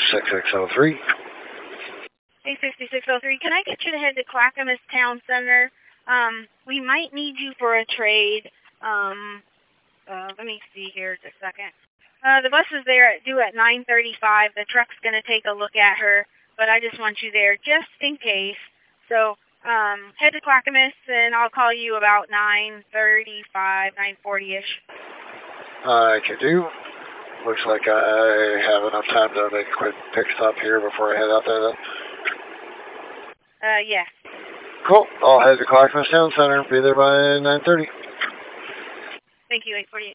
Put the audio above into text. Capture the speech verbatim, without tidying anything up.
six six zero three. eight six six zero three, can I get you to head to Clackamas Town Center? Um, we might need you for a trade. Um, uh, let me see here just a second. Uh, the bus is there at, due at nine thirty-five. The truck's going to take a look at her, but I just want you there just in case. So um, head to Clackamas, and I'll call you about nine thirty-five, nine forty-ish. I can do. Looks like I have enough time to make a quick pick stop here before I head out there then. Uh, yes. Cool. I'll head to Clackamas Town Center. Be there by nine thirty. Thank you, eight forty-eight.